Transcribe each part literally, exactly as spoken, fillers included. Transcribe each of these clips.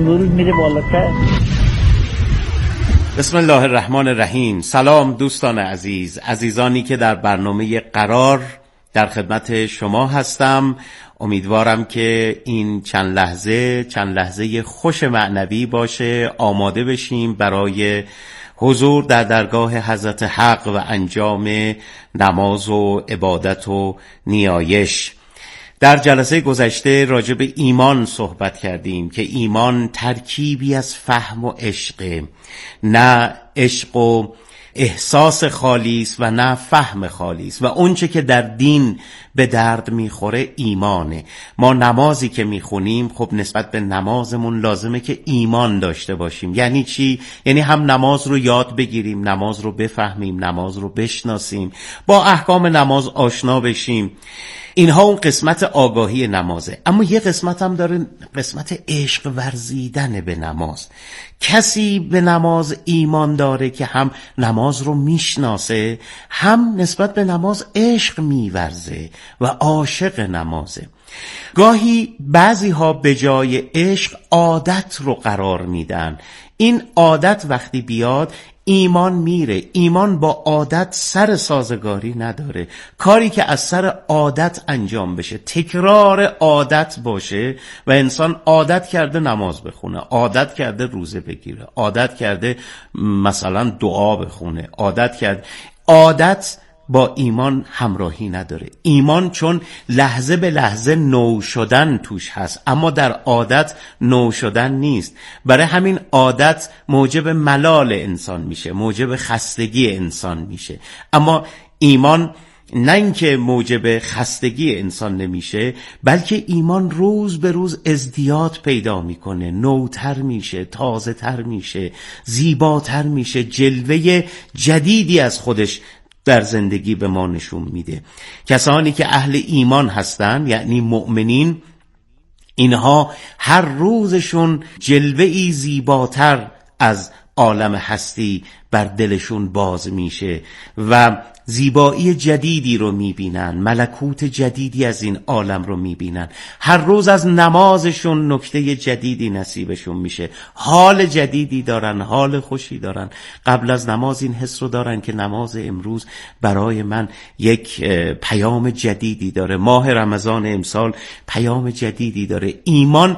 به روز میره بالاتر. بسم الله الرحمن الرحیم. سلام دوستان عزیز، عزیزانی که در برنامه قرار در خدمت شما هستم. امیدوارم که این چند لحظه چند لحظه خوش معنوی باشه، آماده بشیم برای حضور در درگاه حضرت حق و انجام نماز و عبادت و نیایش. در جلسه گذشته راجع به ایمان صحبت کردیم که ایمان ترکیبی از فهم و عشق، نه عشق و احساس خالیس و نه فهم خالیس، و اونچه که در دین به درد میخوره ایمانه. ما نمازی که میخونیم خب نسبت به نمازمون لازمه که ایمان داشته باشیم. یعنی چی؟ یعنی هم نماز رو یاد بگیریم، نماز رو بفهمیم، نماز رو بشناسیم، با احکام نماز آشنا بشیم. اینها اون قسمت آگاهی نمازه. اما یه قسمت هم داره، قسمت عشق ورزیدن به نماز. کسی به نماز ایمان داره که هم نماز رو میشناسه، هم نسبت به نماز عشق میورزه و عاشق نمازه. گاهی بعضی ها به جای عشق عادت رو قرار میدن. این عادت وقتی بیاد ایمان میره. ایمان با عادت سر سازگاری نداره. کاری که از سر عادت انجام بشه، تکرار عادت باشه و انسان عادت کرده نماز بخونه، عادت کرده روزه بگیره، عادت کرده مثلا دعا بخونه، عادت کرده، عادت با ایمان همراهی نداره. ایمان چون لحظه به لحظه نو شدن توش هست، اما در عادت نو شدن نیست. برای همین عادت موجب ملال انسان میشه، موجب خستگی انسان میشه. اما ایمان نه اینکه موجب خستگی انسان نمیشه، بلکه ایمان روز به روز ازدیاد پیدا میکنه، نوتر میشه، تازه تر میشه، زیباتر میشه، جلوه جدیدی از خودش در زندگی به ما نشون میده. کسانی که اهل ایمان هستن، یعنی مؤمنین، اینها هر روزشون جلوه‌ای زیباتر از عالم هستی بر دلشون باز میشه و زیبایی جدیدی رو میبینن، ملکوت جدیدی از این عالم رو میبینن. هر روز از نمازشون نکته جدیدی نصیبشون میشه، حال جدیدی دارن، حال خوشی دارن. قبل از نماز این حس رو دارن که نماز امروز برای من یک پیام جدیدی داره، ماه رمضان امسال پیام جدیدی داره. ایمان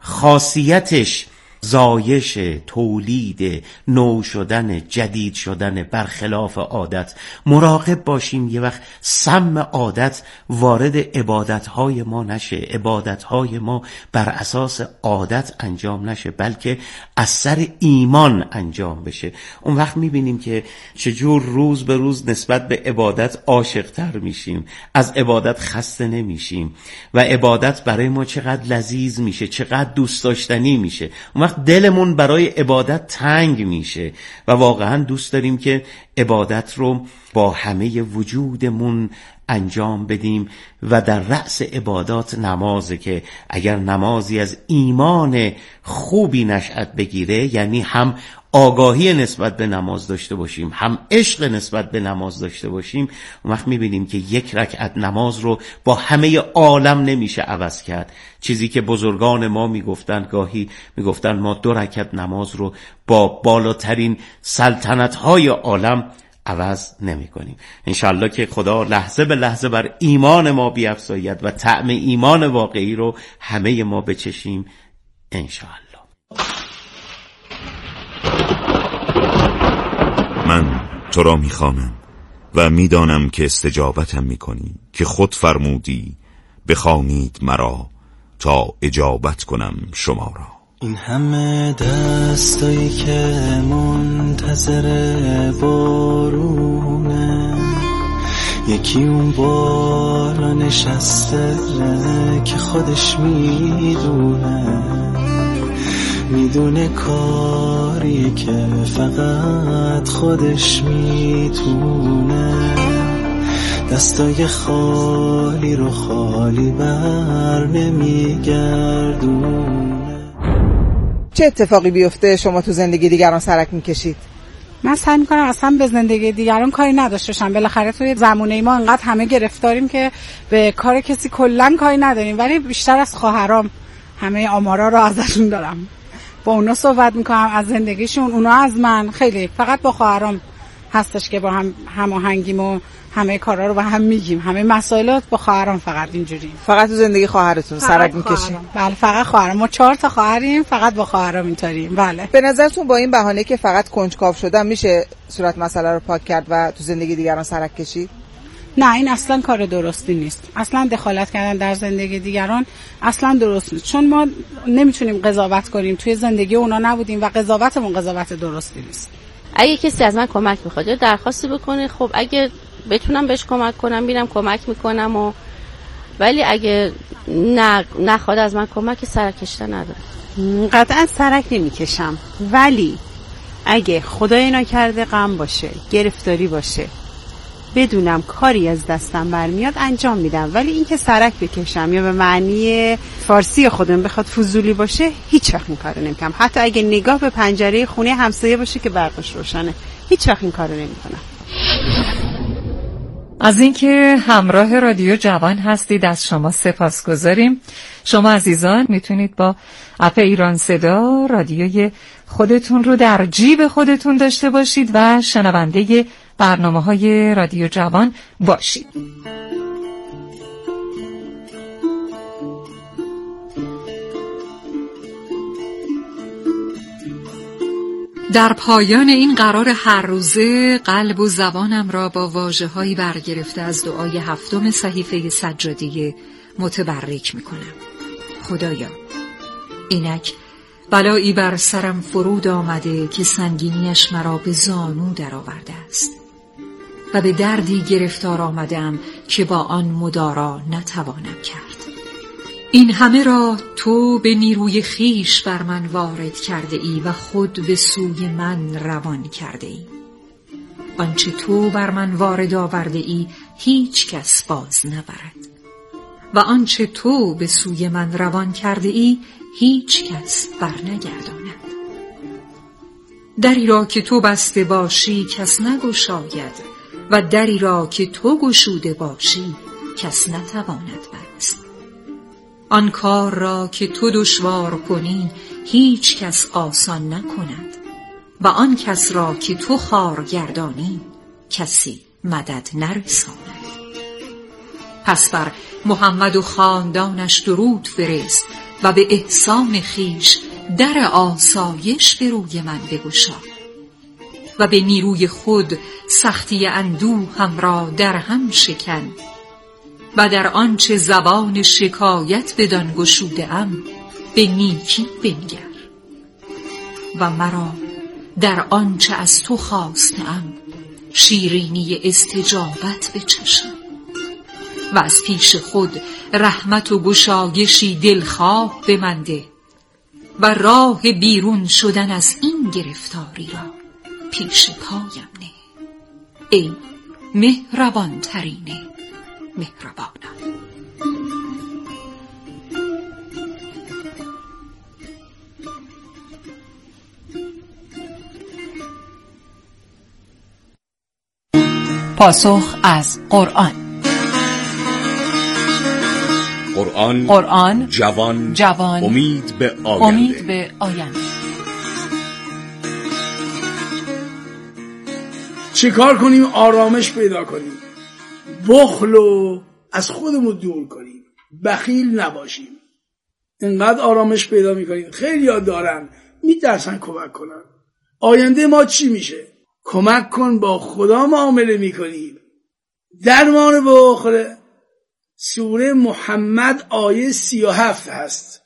خاصیتش زایش، تولید، نو شدن، جدید شدن، برخلاف عادت. مراقب باشیم یه وقت سم عادت وارد عبادتهای ما نشه، عبادتهای ما بر اساس عادت انجام نشه، بلکه از سر ایمان انجام بشه. اون وقت میبینیم که چجور روز به روز نسبت به عبادت عاشق تر میشیم، از عبادت خسته نمیشیم و عبادت برای ما چقدر لذیذ میشه، چقدر دوست داشتنی میشه. اون وقت دلمون برای عبادت تنگ میشه و واقعا دوست داریم که عبادت رو با همه وجودمون انجام بدیم و در رأس عبادات نمازه که اگر نمازی از ایمان خوبی نشأت بگیره، یعنی هم آگاهی نسبت به نماز داشته باشیم، هم عشق نسبت به نماز داشته باشیم، اون وقت میبینیم که یک رکعت نماز رو با همه عالم نمیشه عوض کرد. چیزی که بزرگان ما میگفتن، گاهی میگفتن ما دو رکعت نماز رو با بالاترین سلطنت‌های عالم عوض نمی کنیم. انشالله که خدا لحظه به لحظه بر ایمان ما بیفزاید و طعم ایمان واقعی رو همه ما بچشیم انشالله. من تو را میخوانم و میدانم که استجابتم میکنی، که خود فرمودی بخوانید مرا تا اجابت کنم شما را. این همه دستایی که منتظر بارونه، یکی اون بالا نشسته که خودش میدونه، میدونه کاری که فقط خودش میتونه، دستای خالی رو خالی بر نمیگردونه. چه اتفاقی بیفته شما تو زندگی دیگران سرک میکشید؟ من سعی میکنم اصلا به زندگی دیگران کاری نداشته باشم. بالاخره توی زمونه ما انقدر همه گرفتاریم که به کار کسی کلا کاری نداریم، ولی بیشتر از خواهرام همه آمارا رو ازشون دارم. با اونا صحبت میکنم از زندگیشون، اونا از من. خیلی فقط با خواهرام هستش که با هم هماهنگیم و همه کارا رو با هم میگیم، همه مسائلات با خواهرام فقط اینجوری. فقط تو زندگی خواهرتون سرک میکشین؟ بله فقط خواهرام، ما چهار تا خواهریم، فقط با خواهرام اینطوریم. بله. به نظرتون با این بهانه که فقط کنجکاو شدن میشه صورت مسئله رو پاک کرد و تو زندگی دیگران سرک کشید؟ نه، این اصلا کار درستی نیست. اصلا دخالت کردن در زندگی دیگران اصلا درست نیست، چون ما نمیتونیم قضاوت کنیم، توی زندگی اونا نبودیم و قضاوتمون قضاوت درستی نیست. اگه کسی از من کمک میخواد یا درخواستی بکنه، خب اگه بتونم بهش کمک کنم میرم کمک میکنم، و ولی اگه نه نخواد از من کمک، سرک کشیدن نداره. قطعا سرک نمیکشم، ولی اگه خدای نکرده غم باشه، گرفتاری باشه، بدونم کاری از دستم برمیاد انجام میدم. ولی اینکه سرک بکشم یا به معنی فارسی خودم بخواد فضولی باشه، هیچ وقت این کارو نمیکنم. حتی اگه نگاه به پنجره خونه همسایه باشه که برقش روشنه، هیچ وقت این کارو نمیکنم. از اینکه همراه رادیو جوان هستید از شما سپاسگزاریم. شما عزیزان میتونید با اپ ایران صدا رادیوی خودتون رو در جیب خودتون داشته باشید و شنونده برنامه‌های رادیو جوان باشید. در پایان این قرار هر روزه قلب و زبانم را با واژه‌هایی برگرفته از دعای هفتم صحیفه سجادیه متبرک می‌کنم. خدایا، اینک بلایی بر سرم فرود آمده که سنگینیش مرا به زانو در آورده است و به دردی گرفتار آمدم که با آن مدارا نتوانم کرد. این همه را تو به نیروی خیش بر من وارد کرده ای و خود به سوی من روان کرده ای. آنچه تو بر من وارد آورده ای هیچ کس باز نبرد و آنچه تو به سوی من روان کرده ای هیچ کس بر نگرداند. دری را که تو بسته باشی کس نگشاید و دری را که تو گشوده باشی کس نتواند بست. آن کار را که تو دشوار کنی هیچ کس آسان نکند و آن کس را که تو خوار گردانی کسی مدد نرساند. پس بر محمد و خاندانش درود فرست و به احسان خیش در آسایش به روی من بگشا و به نیروی خود سختی اندوه هم را در هم شکن و در آنچه زبان شکایت بدان گشوده ام به نیکی بنگر و مرا در آنچه از تو خواسته ام شیرینی استجابت بچشم و از پیش خود رحمت و گشایشی دلخواه بمنده و راه بیرون شدن از این گرفتاری را پیش پایم نه. ای مهربان ترین مهربانم. پاسخ از قرآن. قرآن قرآن جوان جوان امید به آینده. امید به آینده. چیکار کنیم آرامش پیدا کنیم؟ بخلو از خودمون دور کنیم، بخیل نباشیم. اینقدر آرامش پیدا میکنیم. خیلی ها دارن میترسن کمک کنن. آینده ما چی میشه؟ کمک کن با خدا معامله میکنیم. درمان بخل سوره محمد آیه سی و هفت هست،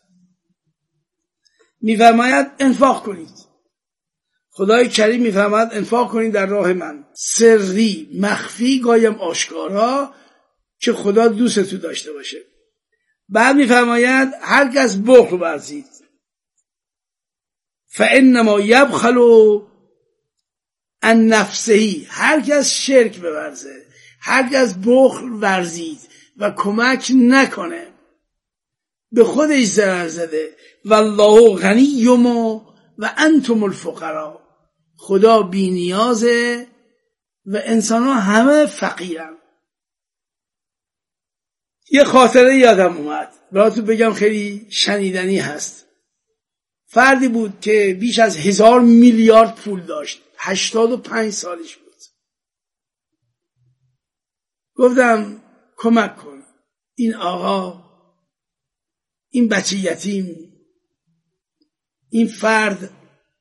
میفرماید انفاق کنید. خدای کریم میفرماید انفاق کنید در راه من، سری مخفی گایم آشکارا، که خدا دوست تو داشته باشه. بعد میفرماید هر کس بخل ورزید فانما یبخل عن نفسه، هر کس شرک بورزه، هر کس بخل ورزید و کمک نکنه به خودش ضرر زده. والله غنی و انتم الفقراء، خدا بی نیازه و انسان ها همه فقیرن. یه خاطره یادم اومد براتون بگم، خیلی شنیدنی هست. فردی بود که بیش از هزار میلیارد پول داشت، هشتاد و پنج سالش بود. گفتم کمک کن این آقا، این بچه یتیم، این فرد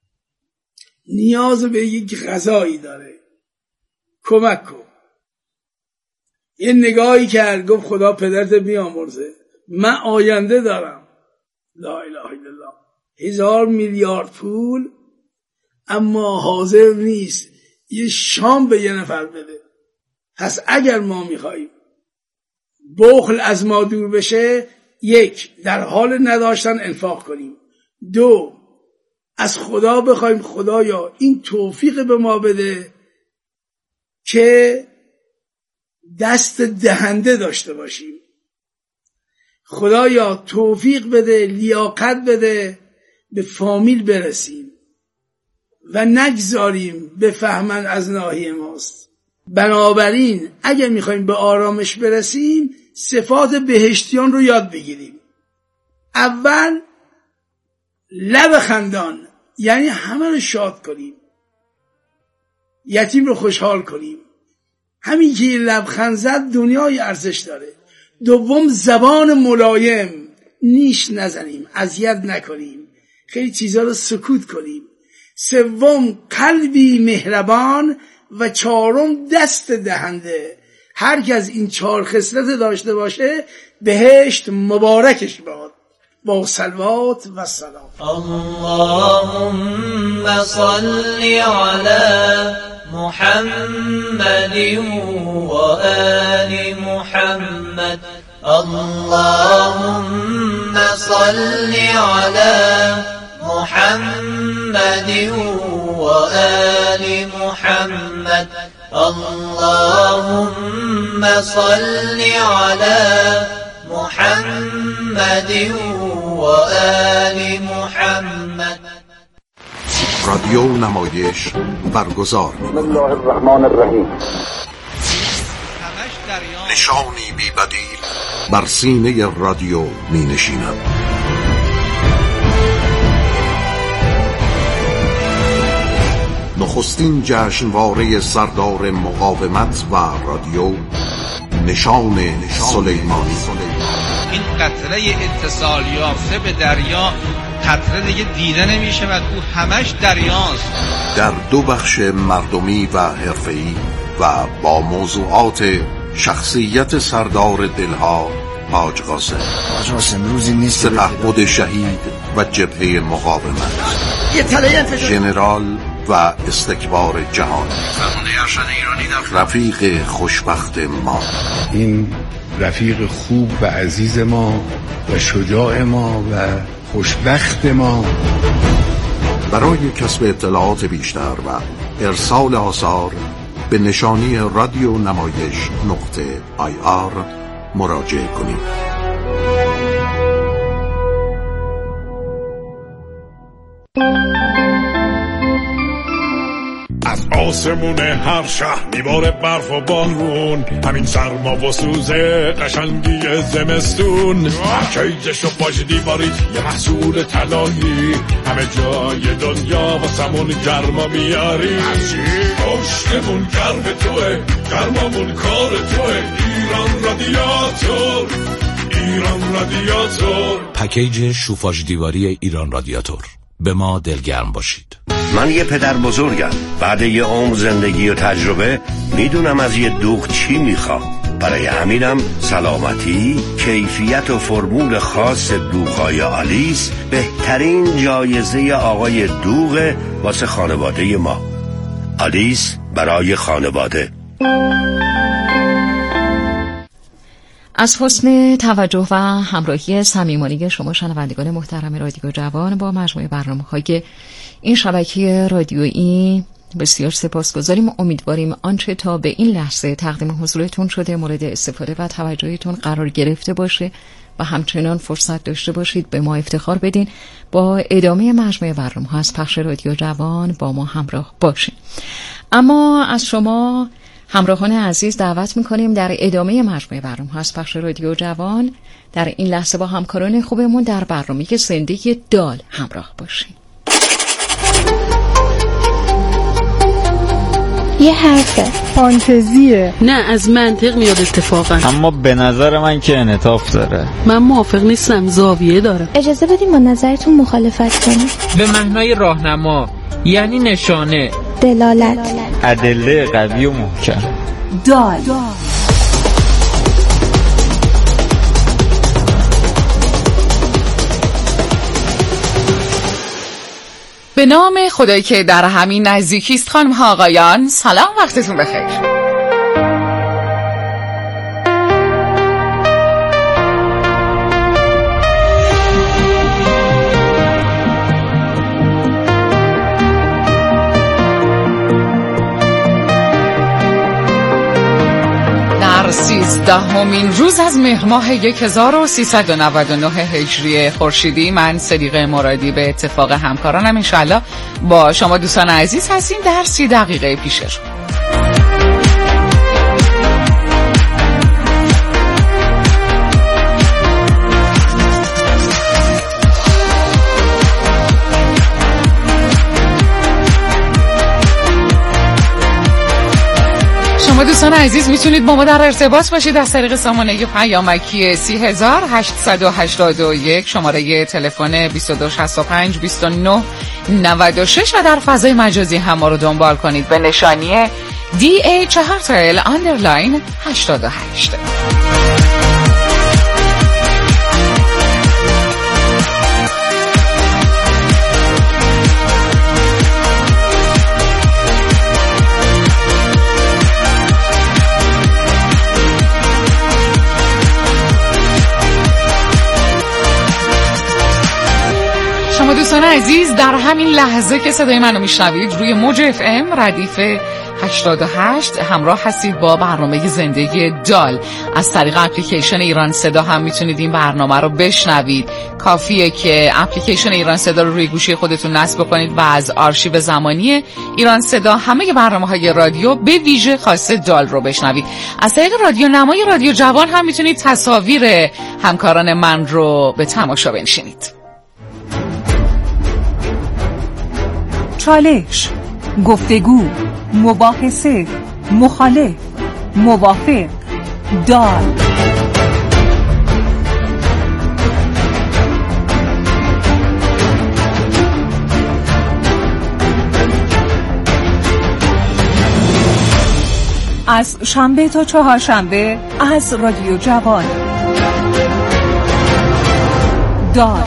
نیاز به یک غذایی داره، کمک کن. یه نگاهی کرد، گفت خدا پدرت بیامرزه، من آینده دارم. لا اله الا الله. هزار میلیارد پول اما حاضر نیست یه شام به یه نفر بده. پس اگر ما میخواییم بخل از ما دور بشه، یک، در حال نداشتن انفاق کنیم. دو، از خدا بخوایم خدایا این توفیق به ما بده که دست دهنده داشته باشیم. خدایا توفیق بده، لیاقت بده، به فامیل برسیم و نگذاریم بفهمن از ناحیه ماست. بنابراین اگر میخوایم به آرامش برسیم، صفات بهشتیان رو یاد بگیریم. اول لب خندان، یعنی همه رو شاد کنیم، یتیم رو خوشحال کنیم. همین که لبخند زد دنیای ارزش داره. دوم زبان ملایم، نیش نزنیم، اذیت نکنیم، خیلی چیزا رو سکوت کنیم. سوم قلبی مهربان و چهارم دست دهنده. هر کی از این چهار خصلت داشته باشه بهشت مبارکش باد. با صلوات و سلام. اللهم صل علی محمد و آل محمد. اللهم صل علی محمد و آل محمد. اللهم صل علی محمد و آل محمد. رادیو نمایش برگزار بسم الله الرحمن الرحیم. نشانی بی بدیل بر سینه رادیو می نشیند. نخستین جشنواره سردار مقاومت و رادیو، نشان سلیمانی. این قطره اتصال یافته به دریا قطره دیگه دیده نمیشه و تو همش دریاست. در دو بخش مردمی و حرفه‌ای و با موضوعات شخصیت سردار دلها حاج قاسم. حاج قاسم روزی نیست سپهبد شهید و جبهه مقاومت، ژنرال و استکبار جهان، رفیق خوشبخت ما. این رفیق خوب و عزیز ما و شجاع ما و خوشبخت ما. برای کسب اطلاعات بیشتر و ارسال آثار به نشانی رادیو نمایش نقطه آی آر مراجعه کنید. از آسمون هر شهر میباره برف و بارون، همین سرما و سوزه قشنگی زمستون. کیجش و پاش دیواری یه محصول طلایی، همه جای دنیا واسمون گرما میاری. پشتمون گرم توه، گرمامون کار توه. ایران رادیاتور، ایران رادیاتور. پکیج شوفاژ دیواری ایران رادیاتور. به ما دلگرم باشید. من یه پدر بزرگم، بعد یه عمر زندگی و تجربه میدونم از یه دوغ چی میخوام. برای همینم سلامتی، کیفیت و فرمول خاص دوغ‌های آلیس بهترین جایزه آقای دوغ واسه خانواده ما. آلیس برای خانواده. از حسن توجه و همراهی صمیمانه شما شنوندگان محترم رادیو جوان با مجموعه برنامه‌های این شبکه رادیویی بسیار سپاسگزاریم. امیدواریم آنچه تا به این لحظه تقدیم حضورتون شده مورد استفاده و توجهتون قرار گرفته باشه و همچنان فرصت داشته باشید به ما افتخار بدین. با ادامه مجموعه برنامه‌ها از پخش رادیو جوان با ما همراه باشین. اما از شما همراهان عزیز دعوت میکنیم در ادامه مجموعه برنامه از بخش رادیو جوان در این لحظه با همکاران خوبمون در برنامه زندگی دال همراه باشیم. یه حرفه فانتزیه، نه از منطق میاد اتفاقا، اما به نظر من که انعطاف داره. من موافق نیستم، زاویه داره. اجازه بدیم با نظرتون مخالفت کنیم. به معنای راهنما، یعنی نشانه، دلالت، ادله قوی و محکم. دال به نام خدایی که در همین نزدیکی است. خانم ها آقایان سلام، وقتتون بخیر. سیزدهمین روز از مهر ماه هزار و سیصد و نود و نه هجری خورشیدی، من صدیقه مرادی به اتفاق همکارانم انشالله با شما دوستان عزیز هستیم در سی دقیقه پیش رو. شما دوستان عزیز میتونید با ما در ارتباط باشید از طریق سامانه پیامکی سی هزار هشتصد و هشتاد و یک، شماره تلفن بیست و دو شصت و پنج بیست و نه نود و شش و در فضای مجازی هم ما رو دنبال کنید به نشانی دی ای چهار تل آندرلاین هشتاد و هشت. شما دوستان عزیز در همین لحظه که صدای منو میشنوید روی موج اف ام ردیف هشتاد و هشت همراه هستید با برنامه زندگی دال. از طریق اپلیکیشن ایران صدا هم میتونید این برنامه رو بشنوید. کافیه که اپلیکیشن ایران صدا رو روی گوشی خودتون نصب کنید و از آرشیو زمانی ایران صدا همه برنامه‌های رادیو به ویژه خاص دال رو بشنوید. از طریق رادیو نمای رادیو جوان هم میتونید تصاویر همکاران من رو به تماشا بنشینید. چالش، گفتگو، مباحثه، مخالف، موافق، دال. از شنبه تا چهارشنبه از رادیو جوان. دال.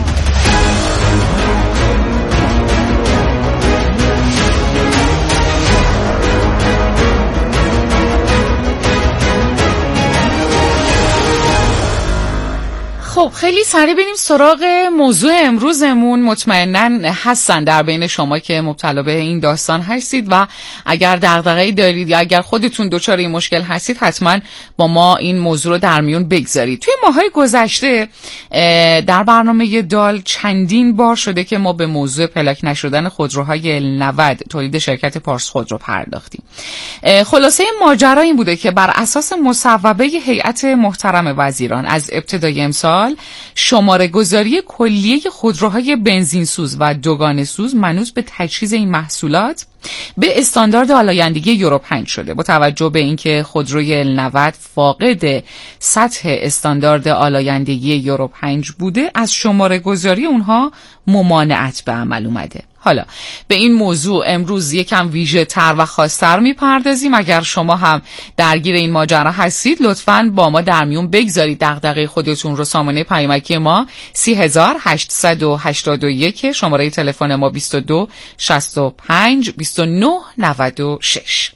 خب خیلی سریع بریم سراغ موضوع امروزمون. مطمئناً هستن در بین شما که مبتلا به این داستان هستید و اگر دغدغه‌ای دارید یا اگر خودتون دچار این مشکل هستید حتما با ما این موضوع رو در میون بگذارید. توی ماهای گذشته در برنامه دال چندین بار شده که ما به موضوع پلاک نشدن خودروهای ال نود تولید شرکت پارس خودرو پرداختیم. خلاصه ماجرا این بوده که بر اساس مصوبه هیئت محترم وزیران از ابتدای امسال شماره گذاری کلیه خودروهای بنزین سوز و دوگانه سوز منوط به تجهیز این محصولات به استاندارد آلایندگی یورو پنج شده. با توجه به اینکه خودروی ال نود فاقد سطح استاندارد آلایندگی یورو پنج بوده، از شماره گذاری اونها ممانعت به عمل اومده. حالا به این موضوع امروز یکم ویژه تر و خاص‌تر میپردازیم. اگر شما هم درگیر این ماجرا هستید لطفاً با ما در میون بگذارید دغدغه خودتون رو. سامانه پیامکی ما سی هزار هشتصد و هشتاد و یک، شماره تلفن ما بیست و دو شصت و پنج بیست و نه نود و شش.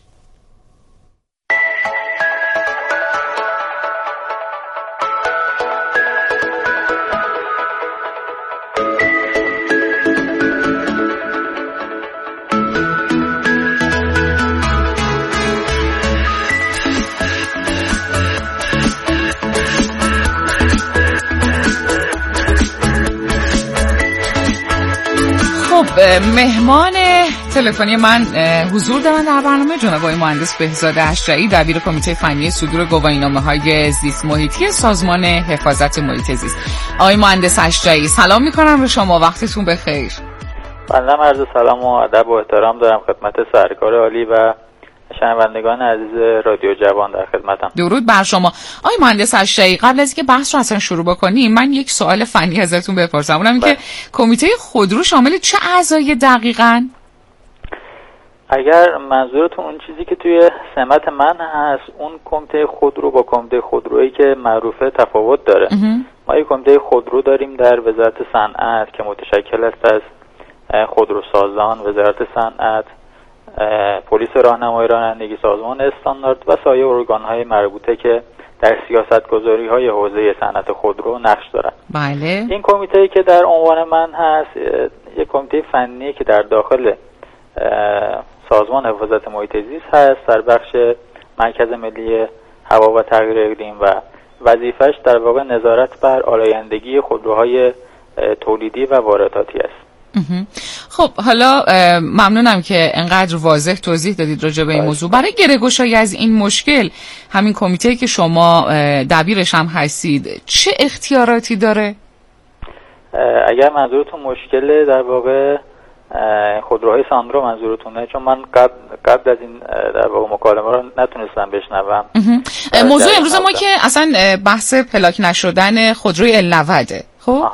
مهمان تلفنی من حضور دارن در برنامه جناب آقای مهندس بهزاد اشجعی، دبیر کمیته فنی صدور گواهینامه‌های زیست محیطی سازمان حفاظت محیط زیست. آقای مهندس اشجعی سلام میکنم به شما، وقتتون بخیر. بنده عرض سلام و ادب و احترام دارم خدمت سرکار عالی و شنوندگان عزیز رادیو جوان در خدمتم. درود بر شما. آقای مهندس اشجعی، قبل از اینکه بحث رو اصلا شروع بکنیم من یک سوال فنی ازتون بپرسم، اونم اینکه کمیته خودرو شامل چه اعضای دقیقاً؟ اگر منظورتون اون چیزی که توی سمت من هست، اون کمیته خودرو با کمیته خودرویی که معروفه تفاوت داره. ما یک کمیته خودرو داریم در وزارت صنعت که متشکل است از خودروسازان، وزارت صنعت، پلیس راهنمایی رانندگی، سازمان استاندارد و سایر ارگان‌های مربوطه که در سیاست‌گذاری‌های حوزه صنعت خودرو نقش دارند. بله. این کمیته که در عنوان من هست یک کمیته فنی که در داخل سازمان حفاظت محیط زیست هست در بخش مرکز ملی هوا و تغییر اقلیم و وظیفش در واقع نظارت بر آلایندگی خودروهای تولیدی و وارداتی است. خب حالا ممنونم که انقدر واضح توضیح دادید راجع به این موضوع. برای گره‌گشایی از این مشکل همین کمیته که شما دبیرش هم هستید چه اختیاراتی داره؟ اگر منظورتون مشکل در واقع خودروهای ساندرو منظورتونه، چون من قبل قبل از این در واقع مکالمه رو نتونستم بشنوم. موضوع امروز ما که اصلا بحث پلاک نشدن خودروی ال نود خب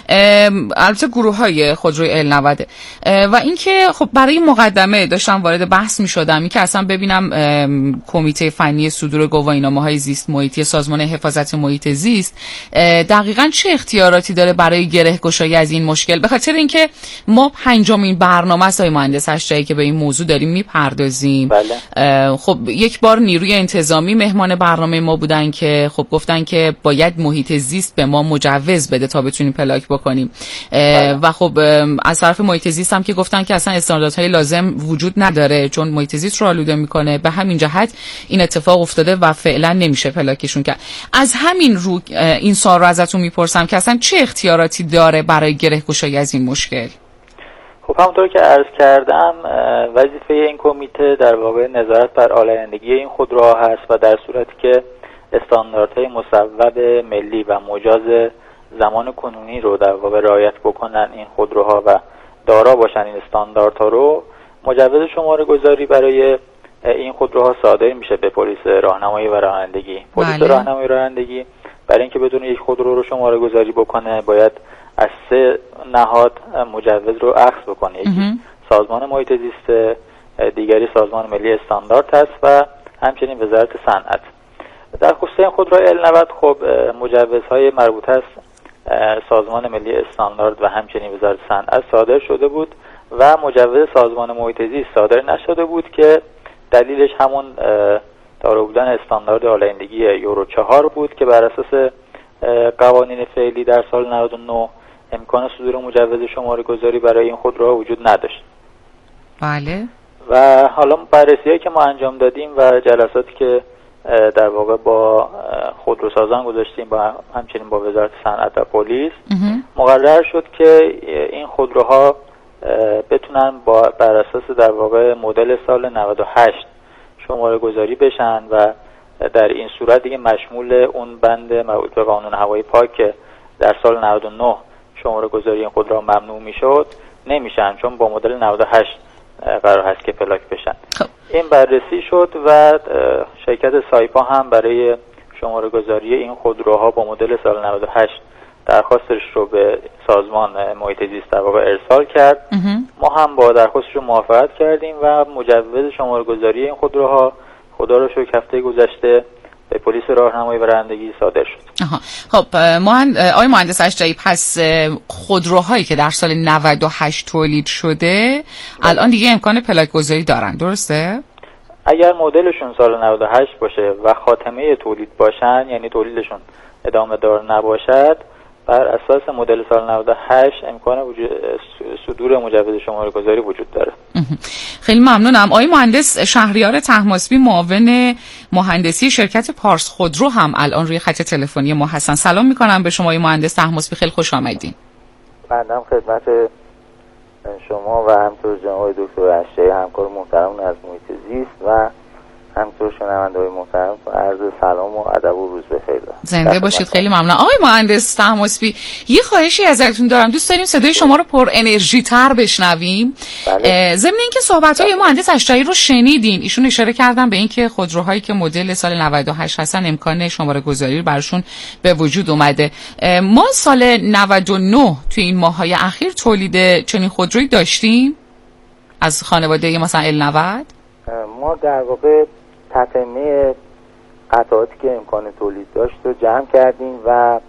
البته گروه های خودروی ال نود و اینکه خب برای مقدمه داشتم وارد بحث می شدم این که اصلا ببینم کمیته فنی صدور گواهینامه های زیست محیطی سازمان حفاظت محیط زیست دقیقاً چه اختیاراتی داره برای گره‌گشایی از این مشکل، به خاطر اینکه ما پنجمین برنامه است آقای مهندس اشجعی که به این موضوع داریم میپردازیم. بله. خب یک بار نیروی انتظامی مهمان برنامه ما بودن که خب گفتن که باید محیط زیست به ما مجوز بده تا بتونیم پلاک بکنیم و خب از طرف محیط زیست هم که گفتن که اصلا استانداردهای لازم وجود نداره چون محیط زیست رو آلوده میکنه، به همین جهت این اتفاق افتاده و فعلا نمیشه پلاکشون کرد. از همین رو این سوال رو ازتون میپرسم که اصلا چه اختیاراتی داره برای گره‌گشایی از این مشکل؟ خب همونطور که عرض کردم وظیفه این کمیته در واقع نظارت بر آلایندگی این خودروها هست و در صورتی که استانداردهای مصوب ملی و مجاز زمان کنونی رو در واقع رعایت بکنن این خودروها و دارا باشن این استانداردها رو، مجوز شماره گذاری برای این خودروها صادر میشه به پلیس راهنمایی و رانندگی. پلیس بله. راهنمایی و رانندگی برای اینکه بدون یک خودرو رو شماره گذاری بکنه باید از سه نهاد مجوز رو اخذ بکنه. یکی سازمان محیط زیست، دیگری سازمان ملی استاندارد هست و همچنین وزارت صنعت. در خصوص این خودروهای ال نود خب مجوزهای مربوط است سازمان ملی استاندارد و همچنین وزارت صنعت صادر شده بود و مجوز سازمان محیط زیست صادر نشده بود که دلیلش همون دارا بودن استاندارد آلایندگی یورو چهار بود که بر اساس قوانین فعلی در سال نود و نه امکان صدور مجوز شماره گذاری برای این خودروها وجود نداشت. بله. و حالا بررسی‌هایی که ما انجام دادیم و جلساتی که در واقع با خودروسازان گذاشتیم با همچنین با وزارت صنعت و پلیس مقرر شد که این خودروها بتونن با بر اساس در واقع مدل سال نود و هشت شماره گذاری بشن و در این صورت دیگه مشمول اون بند مربوط به قانون هوایی پاک که در سال نود و نه شماره گذاری این خودروها ممنوع میشد نمیشن چون با مدل نود و هشت قرار هست که پلاک بشن. خب. این بررسی شد و شرکت سایپا هم برای شماره گذاری این خودروها با مدل سال نود و هشت درخواستش رو به سازمان محیط زیست در واقع ارسال کرد. ما هم با درخواستش رو موافقت کردیم و مجوز شماره گذاری این خودروها خدا رو شکر هفته گذشته به پلیس راهنمایی و رانندگی صادر شد. آها. خب مهند... آقای مهندس اشجعی، پس خودروهایی که در سال نود و هشت تولید شده الان دیگه امکان پلاک گذاری دارن، درسته؟ اگر مدلشون سال نود و هشت باشه و خاتمه تولید باشن، یعنی تولیدشون ادامه دار نباشد، بر اساس مدل سال نود و هشت امکان وجود صدور مجوز شماره گذاری وجود داره. خیلی ممنونم. آقای مهندس شهریار طهماسبی، معاون مهندسی شرکت پارس خودرو هم الان روی خط تلفنی ما هستن. سلام میکنم به شما آقای مهندس طهماسبی، خیلی خوش آمدین. بنده هم خدمت شما و همطور جناب دکتر اشجعی همکار محترم از محیط زیست و همطور شنونده‌های محترم عرض سلام و ادب و روز بخیر. زنده باشید. خیلی ممنون. آقای مهندس طهماسبی، یه خواهشی ازتون دارم. دوست داریم صدای شما رو پر انرژی تر بشنویم. بله. ضمن اینکه صحبت‌های مهندس اشجعی رو شنیدین، ایشون اشاره کردن به اینکه خودروهایی که مدل سال نود و هشت هستن امکان شماره گذاری رو براشون به وجود اومده. ما سال نود و نه توی این ماه‌های اخیر تولید چنین خودرویی داشتیم از خانواده مثلا ال نود. ما در واقع تتمه قطعاتی که امکان تولید داشت رو جمع کردیم و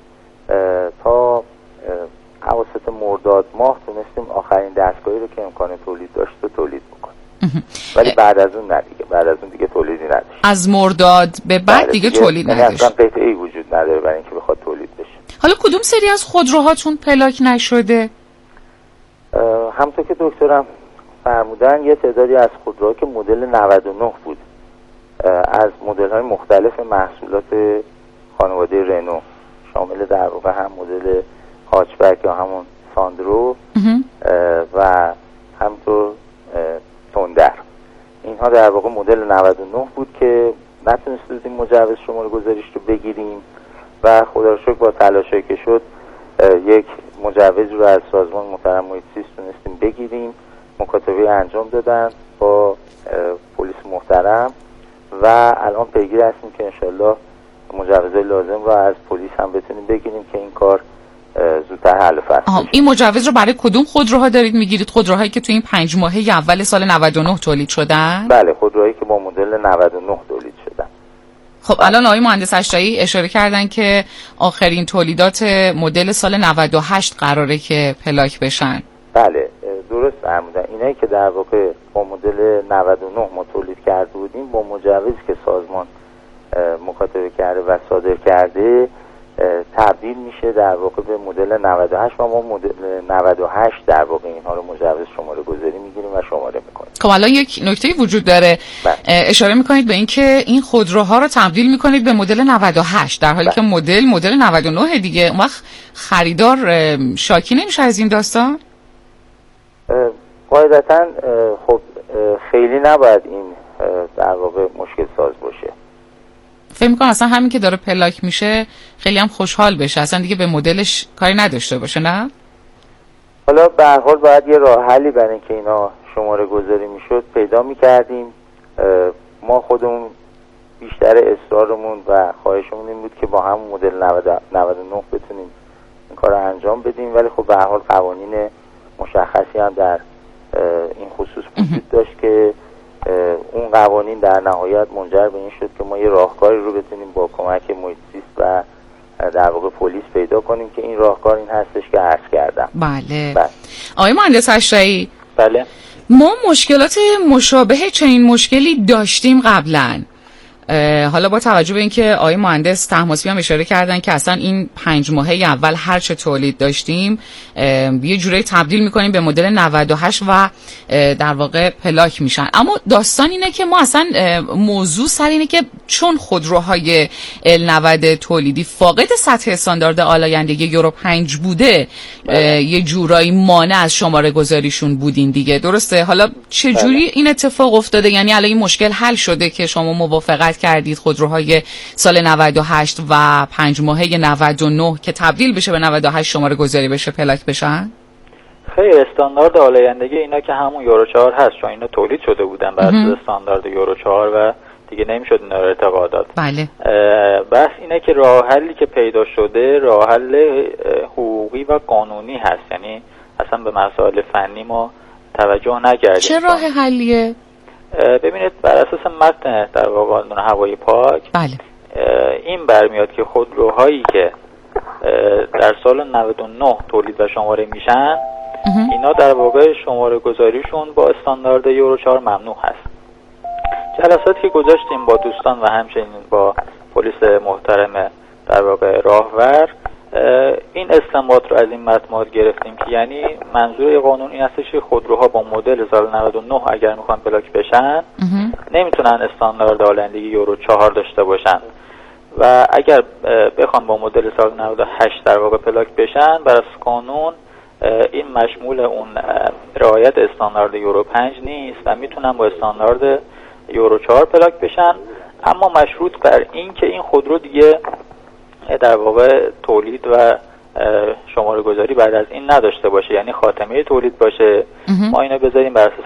تا اواسط مرداد ماه تونستیم آخرین دستگاهی رو که امکان تولید داشت رو تولید بکنیم. ولی بعد از اون نه دیگه، بعد از اون دیگه تولیدی نداشت. از مرداد به بعد دیگه, دیگه تولید نداشت. اصلا قطعه‌ای وجود نداره برای اینکه بخواد تولید بشه. حالا کدوم سری از خودروهاتون پلاک نشده؟ همونطور که دکترم فرمودن یه تعدادی از خودروها که مدل نود و نه بود از مدل‌های مختلف محصولات خانواده رنو شامل در واقع هم مدل هاچبک یا همون ساندرو و همینطور توندر، اینها در واقع مدل نود و نه بود که نتونستیم مجوز شماره گذاریش رو بگیریم و خدا رو شکر با تلاشی که شد یک مجوز رو از سازمان محترم محیط زیست تونستیم بگیریم. مکاتبه انجام دادن با پلیس محترم و الان پیگیر هستیم که انشالله مجوز لازم رو از پلیس هم بتونیم بگیریم که این کار زودتر حل فصل بشه. این مجوز رو برای کدوم خودروها دارید میگیرید؟ خودروهایی که تو این پنج ماهه اول سال نود و نه تولید شدن؟ بله، خودروهایی که با مدل نود و نه تولید شدن. خب الان آقای مهندس اشجعی اشاره کردن که آخرین تولیدات مدل سال نود و هشت قراره که پلاک بشن. بله درست فرمودن. اینایی که در واقع با مدل نود و نه ما تولید کرده بودیم با مجوزی که سازمان مکاتبه کرده و صادر کرده تبدیل میشه در واقع به مدل نود و هشت و ما مدل نود و هشت در واقع اینها رو مجوز شماره گذاری میگیریم و شماره میکنیم. خب الان یک نکته وجود داره. بله. اشاره میکنید به اینکه این خودروها رو تبدیل میکنید به مدل نود و هشت در حالی بله. که مدل مدل نود و نه دیگه. اون وقت خریدار شاکی نمیشه از این داستان؟ قاعدتا خب خیلی نباید این در واقع مشکل ساز باشه. فکر میکنم اصلا همین که داره پلاک میشه خیلی هم خوشحال بشه، اصلا دیگه به مدلش کاری نداشته باشه. نه حالا به هر حال باید یه راه حلی برای اینکه اینا شماره گذاری میشد پیدا میکردیم. ما خودمون بیشتر اصرارمون و خواهشمون این بود که با هم مدل نود و نه بتونیم این کار رو انجام بدیم، ولی خب به هر حال قوانین مشخصی هم در این خصوص وجود داشت که اون قوانین در نهایت منجر به این شد که ما یه راهکاری رو بتونیم با کمک محیط زیست و در واقع پلیس پیدا کنیم که این راهکار این هستش که عرض کردم. بله, بله. آقای مهندس اشجعی، بله ما مشکلات مشابه چنین مشکلی داشتیم قبلا. حالا با توجه به اینکه آقای مهندس طهماسبی هم اشاره کردن که اصلا این پنج ماهه اول هر چه تولید داشتیم یه جوری تبدیل میکنیم به مدل نود و هشت و در واقع پلاک میشن. اما داستان اینه که ما اصلا موضوع سر اینه که چون خودروهای ال نود تولیدی فاقد سطح استاندارد آلایندگی یورو پنج بوده یه جورایی مانع از شماره گذاریشون بودین دیگه، درسته؟ حالا چه جوری این اتفاق افتاده؟ یعنی الان این مشکل حل شده که شما موافقت کردید خودروهای سال نود و هشت و پنج ماهه نود و نه که تبدیل بشه به نود و هشت شماره گذاری بشه پلاک بشن؟ خیلی استاندارد آلایندگی اینا که همون یورو چهار هست، چون اینا تولید شده بودن بر اساس استاندارد یورو چهار و دیگه نمیشد اینا رو ارتقا داد. بله. بس اینه که راه حلی که پیدا شده راه حل حقوقی و قانونی هست، یعنی اصلا به مسائل فنی ما توجه نکردیم. چه راه حلیه؟ ببینید بر اساس متن در واقع قانون هوایی پاک بله. این برمیاد که خودروهایی که در سال نود و نه تولید و شماره میشن اینا در واقع شماره گذاریشون با استاندارد یورو چهار ممنوع هست. جلساتی که گذاشتیم با دوستان و همچنین با پلیس محترم در واقع راهور این استنباط رو از این متن گرفتیم که یعنی منظور قانون این هستش که خودروها با مدل سال نود و نه اگر میخوان پلاک بشن نمیتونن استاندارد آلایندگی یورو چهار داشته باشن و اگر بخوان با مدل سال نود و هشت در واقع پلاک بشن بر اساس قانون این مشمول اون رعایت استاندارد یورو پنج نیست و میتونن با استاندارد یورو چهار پلاک بشن، اما مشروط بر این که این خودرو دیگه در واقع تولید و شماره گذاری بعد از این نداشته باشه، یعنی خاتمه تولید باشه. ما اینو بذاریم بر اساس